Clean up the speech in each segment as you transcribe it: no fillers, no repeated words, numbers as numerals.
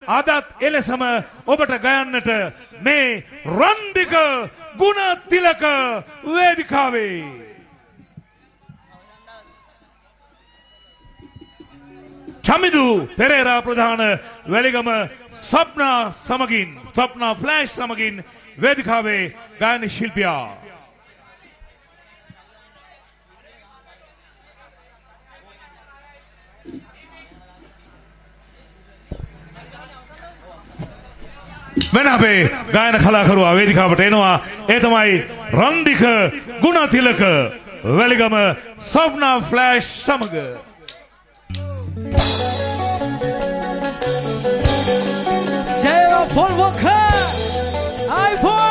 අදත් එලෙසම ඔබට ගයන්නට මේ රන්දික ගුණතිලක වේදිකාවේ චමිදු පෙරේරා ප්‍රධාන වැලිගම ස්වප්නා ෆ්ලෑෂ් සමගින් වේදිකාවේ ගායන ශිල්පියා වෙන අපේ ගායන කලාකරුවා වේදිකාවට එනවා. ඒ තමයි රන්දික ගුණතිලක වැලිගම ස්වප්නා ෆ්ලෑෂ් සමග Jaya Paul Walker, iPhone.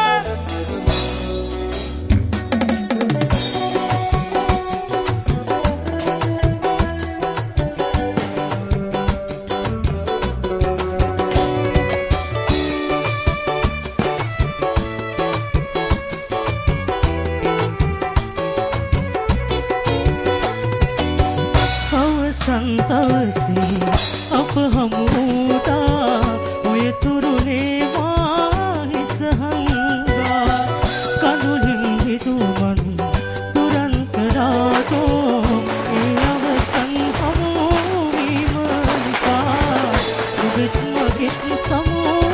संतवसी अब हम उड़ा ओए तुरुने वाहिस हंगा कनुलिंगी तुमन तुरंत रातो ए अवसन हम विमलता सुगत मगित समो